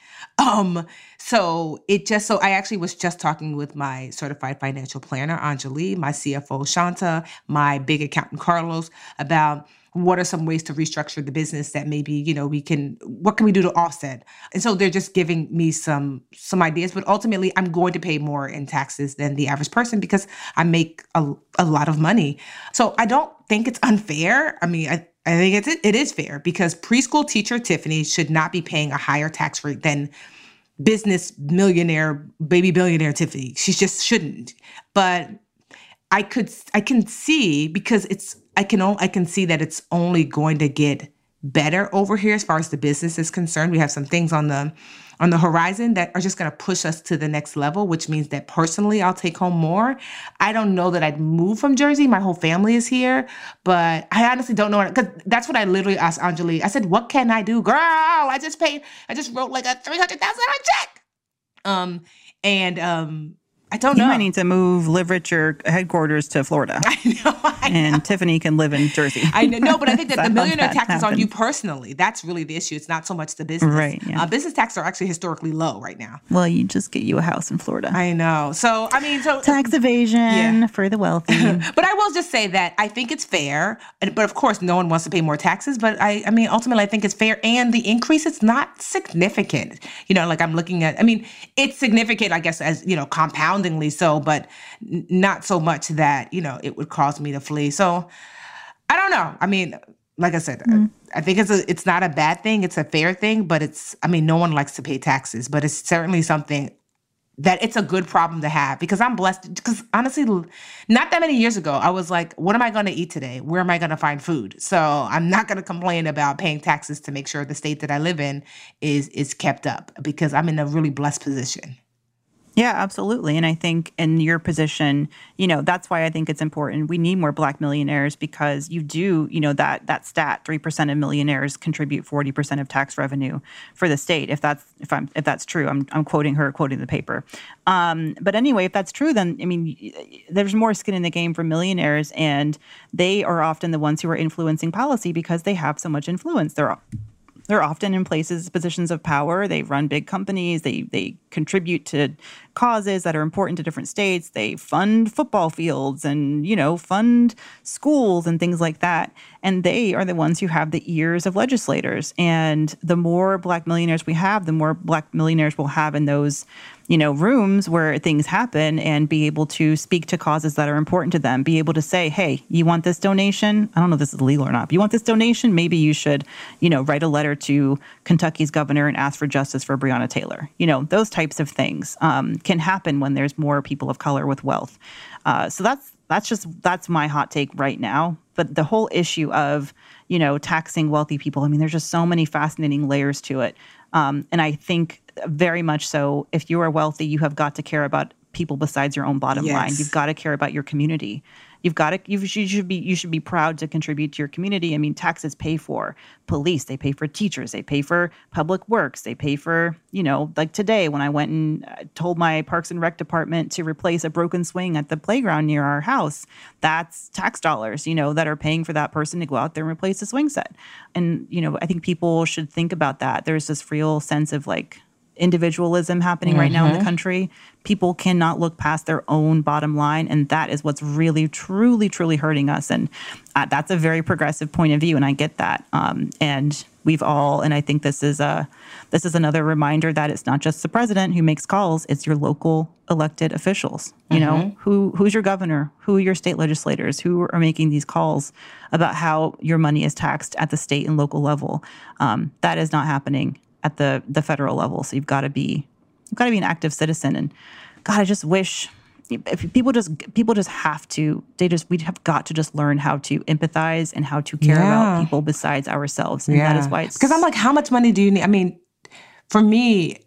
So I actually was just talking with my certified financial planner, Anjali, my CFO, Shanta, my big accountant, Carlos, about what are some ways to restructure the business that maybe, what can we do to offset? And so they're just giving me some ideas, but ultimately I'm going to pay more in taxes than the average person because I make a lot of money. So I don't think it's unfair. I think it is fair because preschool teacher Tiffany should not be paying a higher tax rate than business millionaire, baby billionaire Tiffany. She just shouldn't. But I can see because I can see that it's only going to get better over here as far as the business is concerned. We have some things on the horizon that are just going to push us to the next level, which means that personally I'll take home more. I don't know that I'd move from Jersey. My whole family is here, but I honestly don't know. Because that's what I literally asked Anjali. I said, what can I do? Girl, I just wrote like a $300,000 check. I don't know. You might need to live at your headquarters to Florida. I know. And Tiffany can live in Jersey. I know. No, but I think that the millionaire tax is on you personally. That's really the issue. It's not so much the business. Right. Yeah. Business taxes are actually historically low right now. Well, you just get you a house in Florida. I know. So, tax evasion for the wealthy. But I will just say that I think it's fair. But of course, no one wants to pay more taxes. But ultimately, I think it's fair. And the increase, it's not significant. I'm looking at, it's significant, I guess, as, compoundingly so, but not so much that, it would cause me to flee. So I don't know. Like I said, I think it's not a bad thing. It's a fair thing, but no one likes to pay taxes, but it's certainly something that it's a good problem to have because I'm blessed. Because honestly, not that many years ago, I was like, what am I going to eat today? Where am I going to find food? So I'm not going to complain about paying taxes to make sure the state that I live in is kept up because I'm in a really blessed position. Yeah, absolutely. And I think in your position, that's why I think it's important. We need more Black millionaires because you do, that stat, 3% of millionaires contribute 40% of tax revenue for the state. If that's true, I'm quoting the paper. But anyway, if that's true, then there's more skin in the game for millionaires, and they are often the ones who are influencing policy because they have so much influence. They're often in positions of power. They run big companies. They contribute to causes that are important to different states. They fund football fields and, fund schools and things like that. And they are the ones who have the ears of legislators. And the more Black millionaires we have, the more Black millionaires we'll have in those, rooms where things happen and be able to speak to causes that are important to them, be able to say, hey, you want this donation? I don't know if this is legal or not, but you want this donation? Maybe you should, write a letter to Kentucky's governor and ask for justice for Breonna Taylor. Those types of things can happen when there's more people of color with wealth. So that's my hot take right now. But the whole issue of, taxing wealthy people, there's just so many fascinating layers to it. And I think very much so, if you are wealthy, you have got to care about people besides your own bottom line. You've got to care about your community. You should be proud to contribute to your community. Taxes pay for police, they pay for teachers, they pay for public works, they pay for, like today when I went and told my Parks and Rec department to replace a broken swing at the playground near our house. That's tax dollars, that are paying for that person to go out there and replace the swing set. And, I think people should think about that. There's this real sense of individualism happening right now in the country. People cannot look past their own bottom line, and that is what's really, truly, truly hurting us. And that's a very progressive point of view, and I get that. And I think this is another reminder that it's not just the president who makes calls; it's your local elected officials. Who's your governor? Who are your state legislators? Who are making these calls about how your money is taxed at the state and local level? That is not happening at the federal level. So you've got to be an active citizen. And God, I just wish if people just have to, we'd have got to just learn how to empathize and how to care about people besides ourselves. And that is why because I'm like, how much money do you need? For me,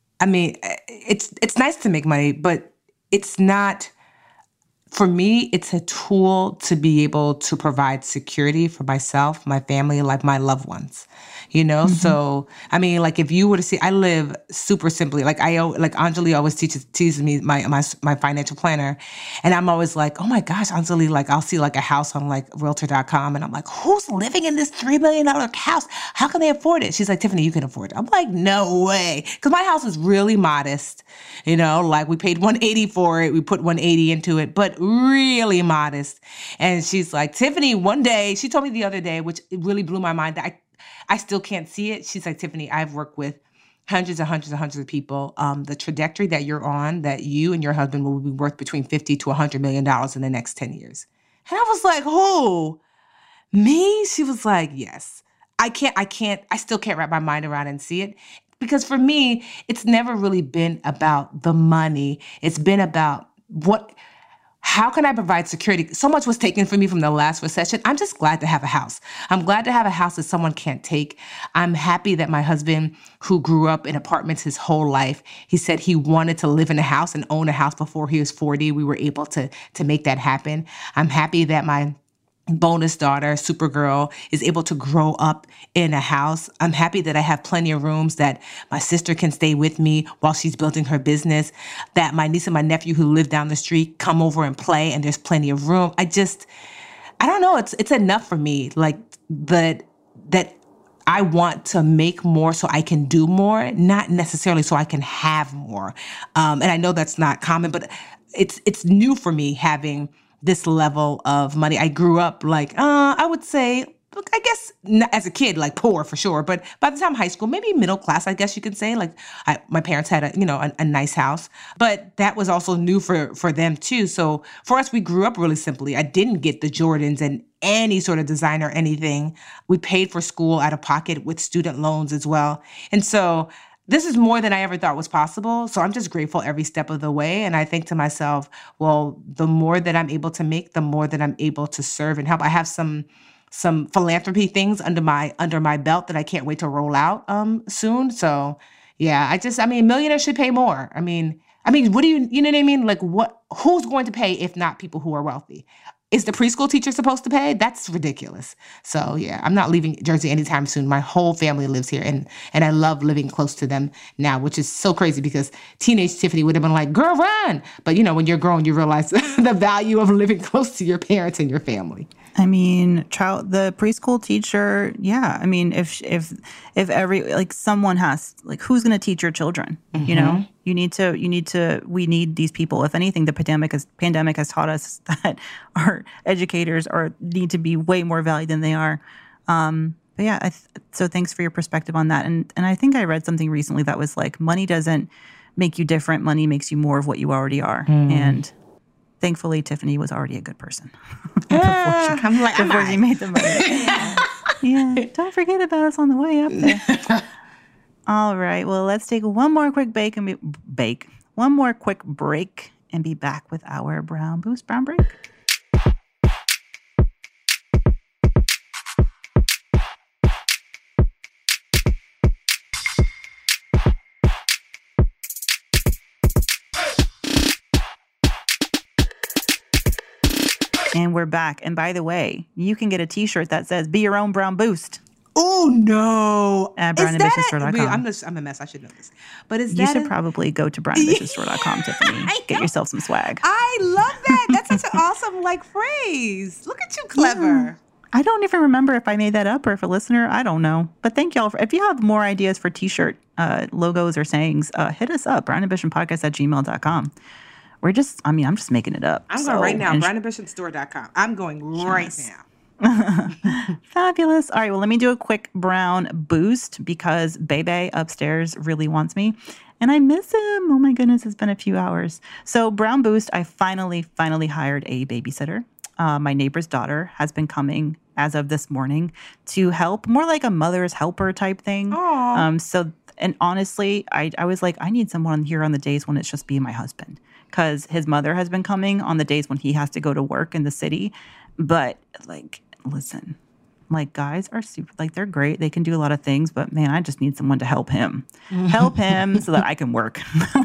it's nice to make money, but it's not, for me, it's a tool to be able to provide security for myself, my family, like my loved ones. So, if you were to see, I live super simply. Anjali always teases me, my financial planner. And I'm always like, oh my gosh, Anjali, I'll see a house on realtor.com. And I'm like, who's living in this $3 million house? How can they afford it? She's like, Tiffany, you can afford it. I'm like, no way. Because my house is really modest. We paid $180 for it. We put $180 into it, but really modest. And she's like, Tiffany, one day, she told me the other day, which it really blew my mind, that I still can't see it. She's like, Tiffany, I've worked with hundreds and hundreds and hundreds of people. The trajectory that you're on, that you and your husband will be worth between $50 to $100 million in the next 10 years. And I was like, oh, Me, she was like, yes. I still can't wrap my mind around and see it. Because for me, it's never really been about the money. It's been about how can I provide security? So much was taken from me from the last recession. I'm just glad to have a house. I'm glad to have a house that someone can't take. I'm happy that my husband, who grew up in apartments his whole life, he said he wanted to live in a house and own a house before he was 40. We were able to make that happen. I'm happy that my bonus daughter, Supergirl, is able to grow up in a house. I'm happy that I have plenty of rooms, that my sister can stay with me while she's building her business, that my niece and my nephew who live down the street come over and play and there's plenty of room. I don't know. It's enough for me. Like that I want to make more so I can do more, not necessarily so I can have more. And I know that's not common, but it's new for me having this level of money. I grew up I would say, look, I guess as a kid, like poor for sure. But by the time high school, maybe middle class, I guess you could say. Like my parents had a nice house, but that was also new for them too. So for us, we grew up really simply. I didn't get the Jordans and any sort of designer or anything. We paid for school out of pocket with student loans as well. And so this is more than I ever thought was possible. So I'm just grateful every step of the way. And I think to myself, well, the more that I'm able to make, the more that I'm able to serve and help. I have some philanthropy things under my belt that I can't wait to roll out soon. So yeah, millionaires should pay more. I mean, what do you know what I mean? Like who's going to pay if not people who are wealthy? Is the preschool teacher supposed to pay? That's ridiculous. So yeah, I'm not leaving Jersey anytime soon. My whole family lives here and I love living close to them now, which is so crazy because teenage Tiffany would have been like, girl, run. But when you're grown, you realize the value of living close to your parents and your family. I mean, the preschool teacher, yeah. I mean, if someone has, who's going to teach your children? Mm-hmm. We need these people. If anything, the pandemic has taught us that our educators need to be way more valued than they are. But yeah, so thanks for your perspective on that. And I think I read something recently that was like, money doesn't make you different. Money makes you more of what you already are. Mm. And thankfully, Tiffany was already a good person before she made the money. Yeah, don't forget about us on the way up there. All right, well, let's take one more quick break and be back with our Brown Boost Brown Break. And we're back. And by the way, you can get a t-shirt that says, be your own Brown Boost. Oh, no. At brownambitiousstore.com. I'm a mess. I should know this. But you should probably go to brownambitiousstore.com, Tiffany. Get yourself some swag. I love that. That's such an awesome phrase. Look at you, clever. Yeah. I don't even remember if I made that up or if a listener, I don't know. But thank y'all. If you have more ideas for t-shirt logos or sayings, hit us up, brownambitionpodcast@gmail.com. I'm just making it up. I'm going right now, brownambitionstore.com. I'm going right now. Fabulous. All right, well, let me do a quick Brown Boost because Bebe upstairs really wants me. And I miss him. Oh my goodness, it's been a few hours. So Brown Boost, I finally hired a babysitter. My neighbor's daughter has been coming as of this morning to help, more like a mother's helper type thing. And honestly, I was like, I need someone here on the days when it's just me and my husband. Because his mother has been coming on the days when he has to go to work in the city. But, listen, guys are super, they're great. They can do a lot of things. But, man, I just need someone to help him. Help him so that I can work.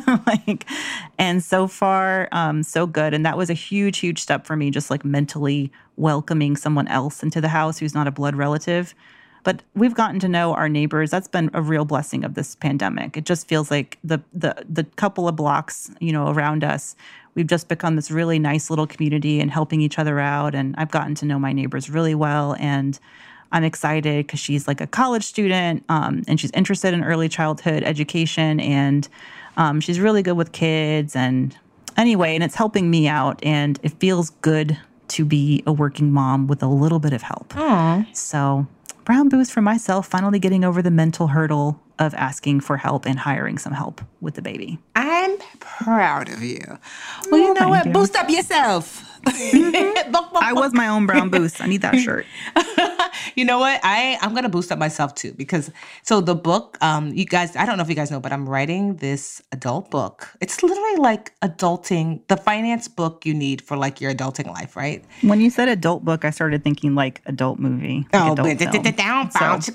And so far, so good. And that was a huge, huge step for me, just, mentally welcoming someone else into the house who's not a blood relative. But we've gotten to know our neighbors. That's been a real blessing of this pandemic. It just feels like the couple of blocks, around us, we've just become this really nice little community and helping each other out. And I've gotten to know my neighbors really well. And I'm excited because she's a college student and she's interested in early childhood education. And she's really good with kids. And anyway, and it's helping me out. And it feels good to be a working mom with a little bit of help. Aww. So Brown Boost for myself, finally getting over the mental hurdle of asking for help and hiring some help with the baby. I'm proud of you. Well, you know what? Boost up yourself. I was my own brown boost. I need that shirt. You know what? I'm going to boost up myself too, because so the book, you guys, I don't know if you guys know, but I'm writing this adult book. It's literally like adulting, the finance book you need for like your adulting life, right? When you said adult book, I started thinking like adult movie. Like adult film.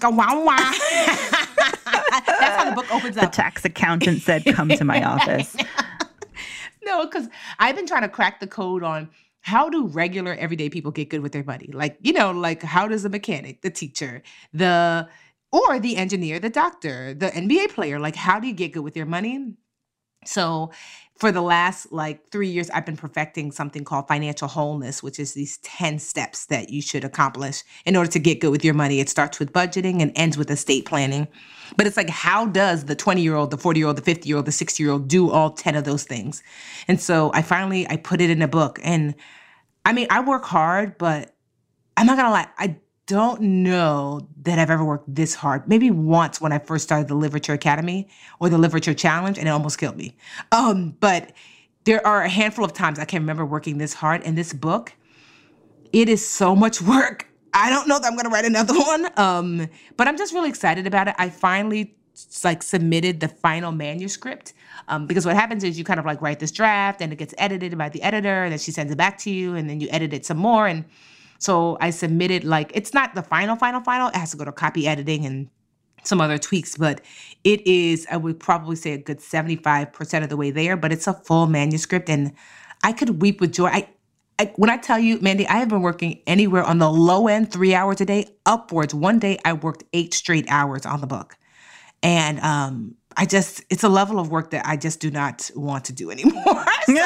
That's how the book opens up. The tax accountant said, come to my office. No, because I've been trying to crack the code on how do regular everyday people get good with their money? Like, like how does the mechanic, the teacher, or the engineer, the doctor, the NBA player, like how do you get good with your money? So for the last 3 years, I've been perfecting something called financial wholeness, which is these 10 steps that you should accomplish in order to get good with your money. It starts with budgeting and ends with estate planning. But it's like, how does the 20-year-old, the 40-year-old, the 50-year-old, the 60-year-old do all 10 of those things? And so I put it in a book. And I mean, I work hard, but I'm not going to lie, I don't know that I've ever worked this hard. Maybe once when I first started the Literature Academy or the Literature Challenge, and it almost killed me. But there are a handful of times I can remember working this hard. And this book, it is so much work. I don't know that I'm going to write another one, but I'm just really excited about it. I finally submitted the final manuscript because what happens is you kind of write this draft and it gets edited by the editor and then she sends it back to you and then you edit it some more. And so I submitted, it's not the final. It has to go to copy editing and some other tweaks, but it is, I would probably say a good 75% of the way there, but it's a full manuscript and I could weep with joy. When I tell you, Mandy, I have been working anywhere on the low end, 3 hours a day, upwards. One day I worked 8 straight hours on the book. And it's a level of work that I just do not want to do anymore.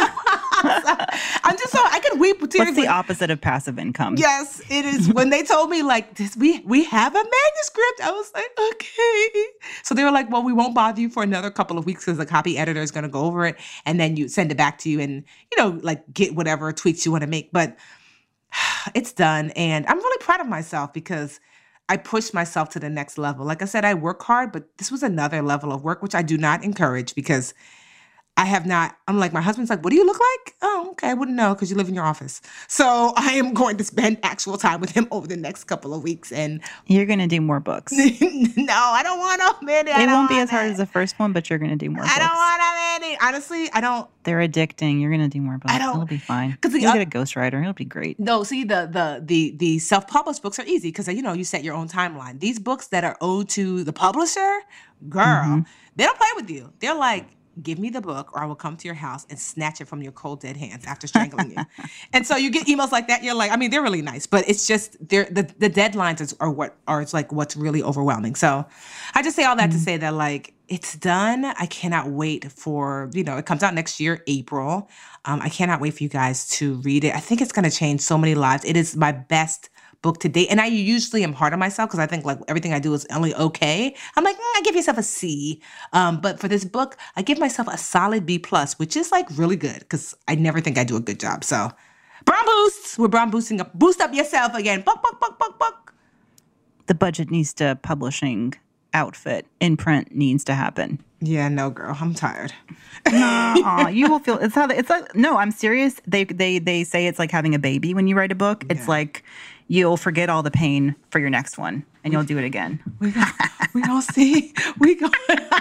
I could weep with tears. What's the opposite of passive income? Yes, it is. When they told me we have a manuscript, I was like, okay. So they were like, well, we won't bother you for another couple of weeks because the copy editor is going to go over it and then you send it back to you and, get whatever tweaks you want to make. But it's done. And I'm really proud of myself because I pushed myself to the next level. Like I said, I work hard, but this was another level of work, which I do not encourage because I'm like, my husband's like, what do you look like? Oh, okay. I wouldn't know because you live in your office. So I am going to spend actual time with him over the next couple of weeks. And you're going to do more books. No, I don't want to, Mandy. It won't be as hard as the first one, but you're going to do more books. I don't want to, Mandy. Honestly, I don't. They're addicting. You're going to do more books. It'll be fine. You'll get a ghostwriter. It'll be great. No, see, the self-published books are easy because, you set your own timeline. These books that are owed to the publisher, girl, they don't play with you. They're like, give me the book or I will come to your house and snatch it from your cold, dead hands after strangling you. And so you get emails like that. You're like, they're really nice, but it's just the deadlines are what's really overwhelming. So I just say all that to say that it's done. I cannot wait for, it comes out next year, April. I cannot wait for you guys to read it. I think it's going to change so many lives. It is my best book to date. And I usually am hard on myself because I think everything I do is only okay. I'm like, I give yourself a C. But for this book, I give myself a solid B+, which is really good because I never think I do a good job. So Brown Boosts, we're Brown Boosting up. Boost up yourself again. Buck, buck, buck, buck, buck. The budget needs to publishing outfit in print needs to happen. Yeah, no, girl, I'm tired. No, you will feel no, I'm serious. They say it's like having a baby when you write a book. Yeah. It's like you'll forget all the pain for your next one and you'll do it again. We gonna see. We gonna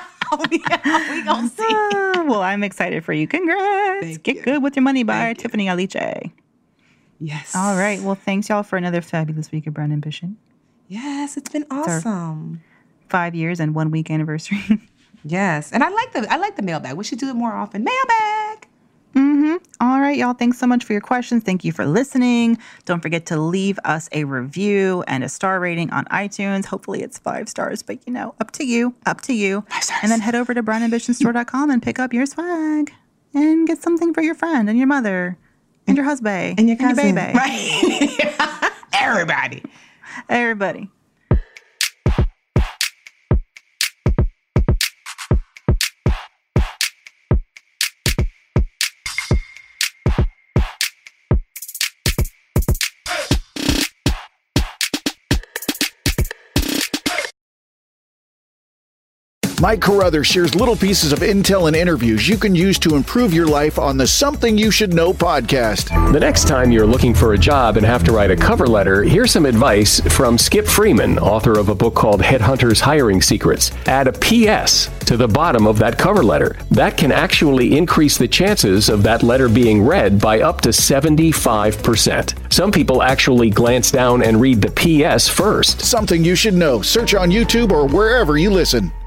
see. Well, I'm excited for you. Congrats. Get good with your money by Tiffany Aliche. Yes. All right. Well, thanks y'all for another fabulous week of Brown Ambition. Yes, it's been awesome. 5 years and 1 week anniversary. Yes. And I like the mailbag. We should do it more often. Mailbag. All right, y'all. Thanks so much for your questions. Thank you for listening. Don't forget to leave us a review and a star rating on iTunes. Hopefully it's 5 stars, but up to you. 5 stars. And then head over to brownambitionstore.com and pick up your swag and get something for your friend and your mother and your husband and your cousin. And your baby. Right. Everybody. Mike Carruthers shares little pieces of intel and interviews you can use to improve your life on the Something You Should Know podcast. The next time you're looking for a job and have to write a cover letter, here's some advice from Skip Freeman, author of a book called Headhunters Hiring Secrets. Add a PS to the bottom of that cover letter. That can actually increase the chances of that letter being read by up to 75%. Some people actually glance down and read the PS first. Something You Should Know. Search on YouTube or wherever you listen.